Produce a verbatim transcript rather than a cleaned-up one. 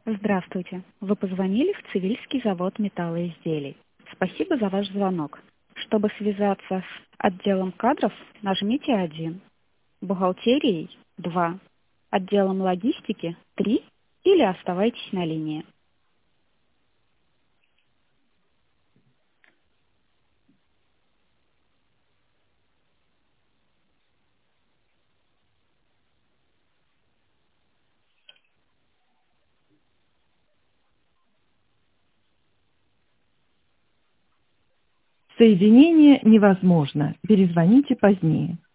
Здравствуйте. Вы позвонили в Цивильский завод металлоизделий. Спасибо за ваш звонок. Чтобы связаться с отделом кадров, нажмите один, бухгалтерией два, отделом логистики три или оставайтесь на линии. Соединение невозможно. Перезвоните позднее.